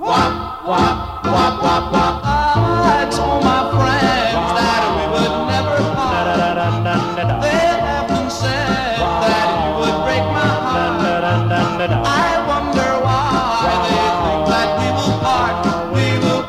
Wop, wop, wop, wop, wop. I told my friends that we would never part. They often said that you would break my heart. I wonder why they think that we will part. We will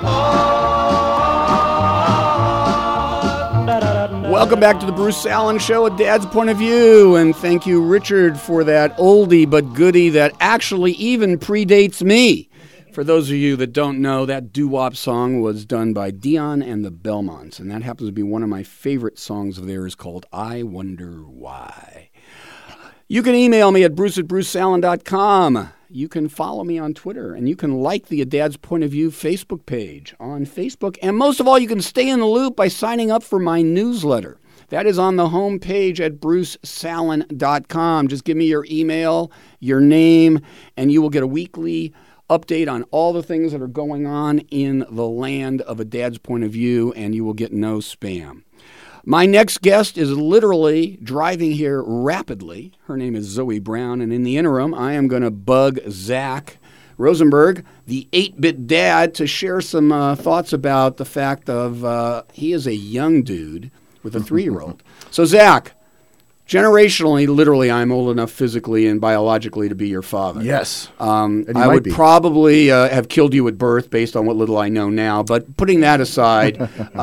part. Welcome back to the Bruce Allen Show, A Dad's Point of View, and thank you, Richard, for that oldie but goodie that actually even predates me. For those of you that don't know, that doo-wop song was done by Dion and the Belmonts, and that happens to be one of my favorite songs of theirs called I Wonder Why. You can email me at bruce@bruceallen.com. You can follow me on Twitter, and you can like the A Dad's Point of View Facebook page on Facebook. And most of all, you can stay in the loop by signing up for my newsletter. That is on the home page at brucesallon.com. Just give me your email, your name, and you will get a weekly update on all the things that are going on in the land of A Dad's Point of View, and you will get no spam. My next guest is literally driving here rapidly. Her name is Zoe Brown, and in the interim, I am going to bug Zach Rosenberg, the 8-bit dad, to share some thoughts about the fact of he is a young dude with a 3-year-old. So, Zach, generationally, literally, I'm old enough physically and biologically to be your father. Yes. I would probably have killed you at birth based on what little I know now. But putting that aside,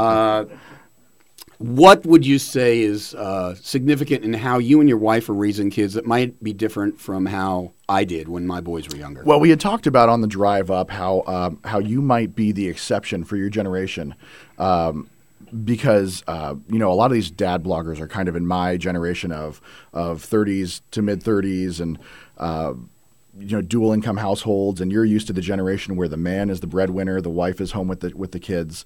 what would you say is significant in how you and your wife are raising kids that might be different from how I did when my boys were younger? Well, we had talked about on the drive up how you might be the exception for your generation. Because a lot of these dad bloggers are kind of in my generation of 30s to mid 30s, and dual income households, and you're used to the generation where the man is the breadwinner, the wife is home with the kids.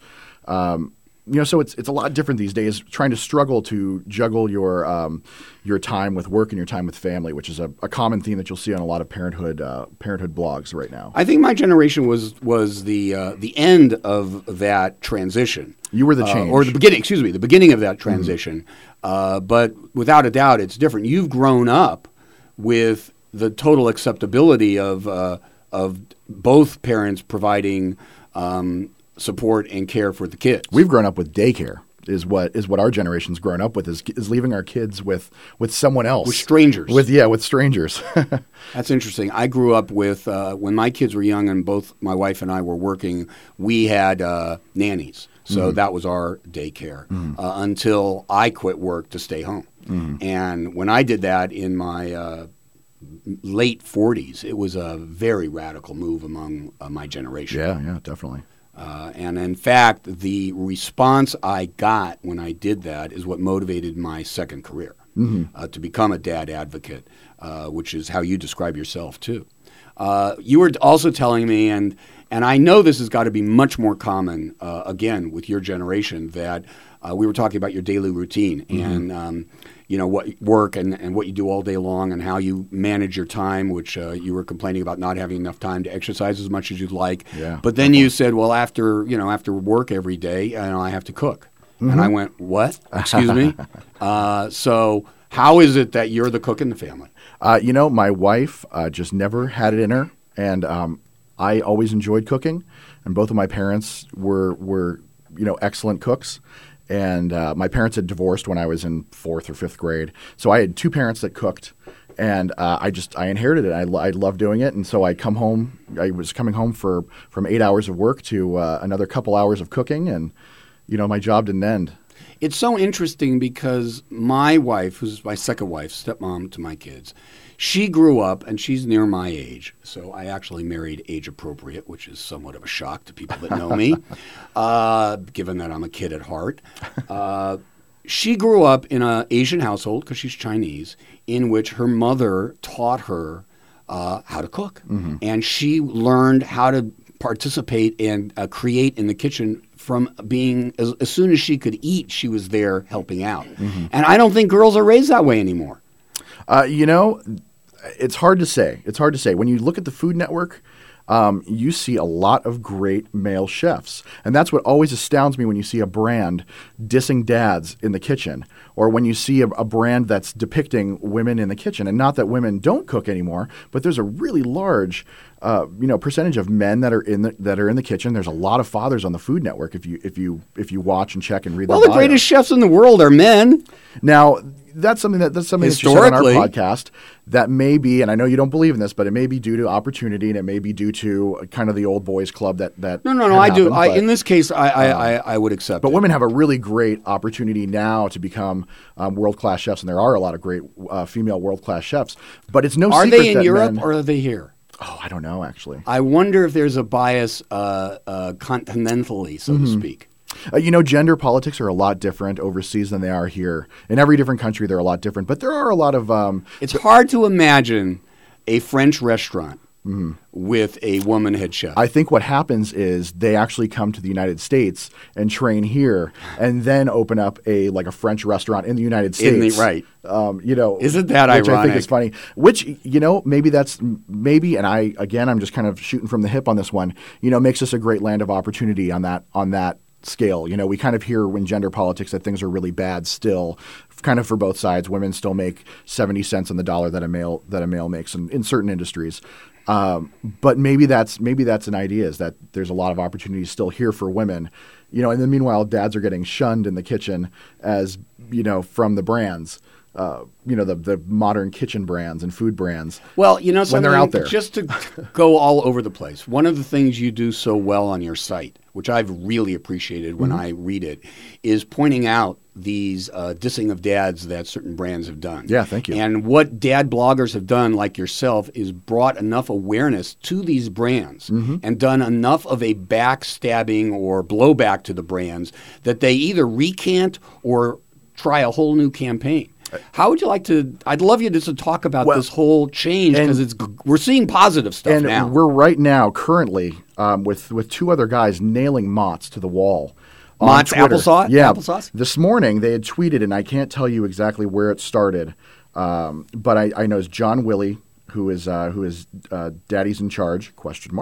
So it's a lot different these days. Trying to struggle to juggle your time with work and your time with family, which is a common theme that you'll see on a lot of parenthood blogs right now. I think my generation was the end of that transition. You were the change, or the beginning. Excuse me, the beginning of that transition. Mm-hmm. But without a doubt, it's different. You've grown up with the total acceptability of both parents providing support and care for the kids. We've grown up with daycare. Is what our generation's grown up with is leaving our kids with someone else, with strangers. With strangers. That's interesting. I grew up with when my kids were young and both my wife and I were working. We had nannies, so that was our daycare until I quit work to stay home. And when I did that in my late 40s, it was a very radical move among my generation. Yeah, definitely. And in fact, the response I got when I did that is what motivated my second career, to become a dad advocate, which is how you describe yourself too. You were also telling me, and I know this has got to be much more common, again, with your generation, that we were talking about your daily routine and what work and what you do all day long and how you manage your time, which you were complaining about not having enough time to exercise as much as you'd like. Yeah, but then you said, well, after work every day, I have to cook. And I went, what? Excuse me? So how is it that you're the cook in the family? My wife just never had it in her, and I always enjoyed cooking, and both of my parents were excellent cooks. And my parents had divorced when I was in 4th or 5th grade. So I had 2 parents that cooked, and I inherited it. I loved doing it. And so I was coming home from 8 hours of work to another couple hours of cooking, and, my job didn't end. It's so interesting because my wife, who's my second wife, stepmom to my kids, she grew up, and she's near my age, so I actually married age appropriate, which is somewhat of a shock to people that know me, given that I'm a kid at heart. She grew up in an Asian household, because she's Chinese, in which her mother taught her how to cook. And she learned how to participate and create in the kitchen from being, as soon as she could eat, she was there helping out. And I don't think girls are raised that way anymore. It's hard to say. When you look at the Food Network, you see a lot of great male chefs. And that's what always astounds me when you see a brand dissing dads in the kitchen, or when you see a brand that's depicting women in the kitchen. And not that women don't cook anymore, but there's a really large percentage of men that are in the kitchen. There's a lot of fathers on the Food Network if you watch and check and read. Well, their the bios. greatest chefs in the world are men. Now, that's something that you said on our Historically. podcast. That may be, and I know you don't believe in this, but it may be due to opportunity, and it may be due to kind of the old boys club that. No. I do. In this case, I would accept. But it. women have a really great opportunity now to become world-class chefs, and there are a lot of great female world-class chefs. But it's no Are secret they in that Europe men, or are they here? Oh, I don't know actually. I wonder if there's a bias continentally, so to speak. Gender politics are a lot different overseas than they are here. In every different country, they're a lot different. But there are a lot of. It's hard to imagine a French restaurant with a woman head chef. I think what happens is they actually come to the United States and train here, and then open up a French restaurant in the United States. Right. Isn't that ironic? Which I think is funny. Which maybe, and I'm just kind of shooting from the hip on this one. Makes us a great land of opportunity on that scale. We kind of hear in gender politics that things are really bad still, kind of for both sides. Women still make 70 cents on the dollar that a male makes in certain industries. But maybe that's an idea, is that there's a lot of opportunities still here for women. And then meanwhile, dads are getting shunned in the kitchen as, from the brands. The modern kitchen brands and food brands. Well, when they're out there. Just to go all over the place, one of the things you do so well on your site, which I've really appreciated when I read it, is pointing out these dissing of dads that certain brands have done. Yeah, thank you. And what dad bloggers have done, like yourself, is brought enough awareness to these brands and done enough of a backstabbing or blowback to the brands that they either recant or try a whole new campaign. How would you like to? I'd love you just to talk about this whole change, because we're seeing positive stuff now. And we're right now currently with two other guys nailing Mott's to the wall. Mott's applesauce? Yeah. Applesauce? This morning they had tweeted, and I can't tell you exactly where it started, but I know it's John Willie, who is Daddy's in Charge ?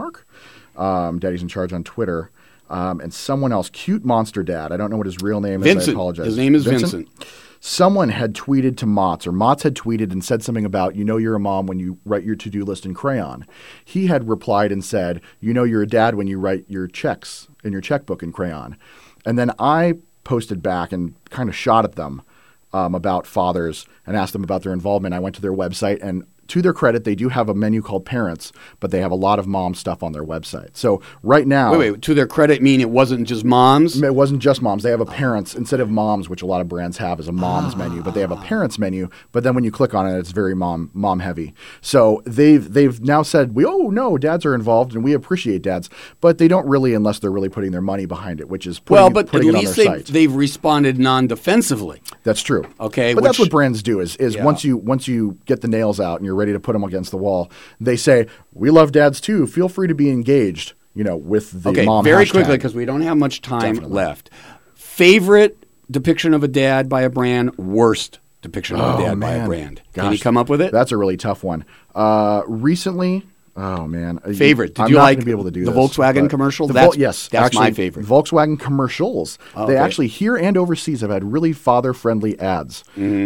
Daddy's in Charge on Twitter, and someone else, Cute Monster Dad. I don't know what his real name is. I apologize. His name is Vincent. Someone had tweeted to Mott's, or Mott's had tweeted and said something about, you're a mom when you write your to-do list in crayon. He had replied and said, you're a dad when you write your checks in your checkbook in crayon. And then I posted back and kind of shot at them about fathers and asked them about their involvement. I went to their website, and to their credit, they do have a menu called Parents, but they have a lot of mom stuff on their website. So right now... Wait. To their credit, mean it wasn't just moms? It wasn't just moms. They have a Parents, instead of moms, which a lot of brands have as a mom's menu, but they have a Parents menu, but then when you click on it, it's very mom heavy. So they've now said, no, dads are involved, and we appreciate dads, but they don't really, unless they're really putting their money behind it, which is putting it on their site. At least they've responded non-defensively. That's true. Okay. But that's what brands do, is once you get the nails out and you're ready to put them against the wall, they say, we love dads too. Feel free to be engaged, with the mom very hashtag. quickly, because we don't have much time left. Favorite depiction of a dad by a brand, worst depiction of a dad by a brand. Gosh, Can you come up with it? That's a really tough one. Recently... Oh, man. Favorite? Did I'm you not like gonna be able to do the this, Volkswagen commercial? Yes. That's actually, my favorite. Volkswagen commercials. They actually, here and overseas, have had really father-friendly ads.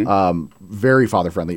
Very father-friendly.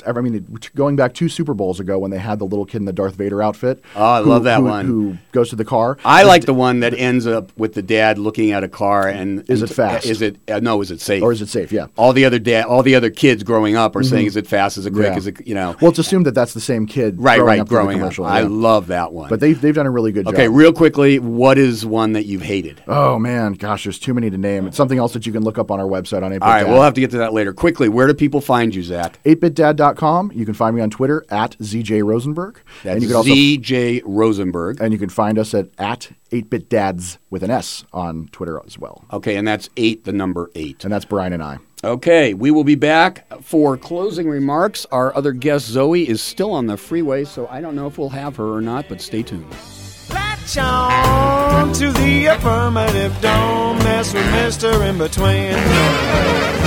Going back 2 Super Bowls ago when they had the little kid in the Darth Vader outfit. Oh, I love that one. Who goes to the car. I like the one that ends up with the dad looking at a car and... Is it fast? Is it safe? Or is it safe, yeah. All the other kids growing up are saying, is it fast, is it quick, is it, Well, it's assumed that that's the same kid growing up. I love that one. But they've done a really good job. Okay, real quickly, what is one that you've hated? Oh, man. Gosh, there's too many to name. It's something else that you can look up on our website on 8BitDad. All right, we'll have to get to that later. Quickly, where do people find you, Zach? 8BitDad.com. You can find me on Twitter at ZJ Rosenberg. That's and you can also, ZJ Rosenberg. And you can find us at 8BitDads with an S on Twitter as well. Okay, and that's 8, the number 8. And that's Brian and I. Okay, we will be back for closing remarks. Our other guest, Zoe, is still on the freeway, so I don't know if we'll have her or not, but stay tuned. Latch on to the affirmative. Don't mess with Mr. In Between.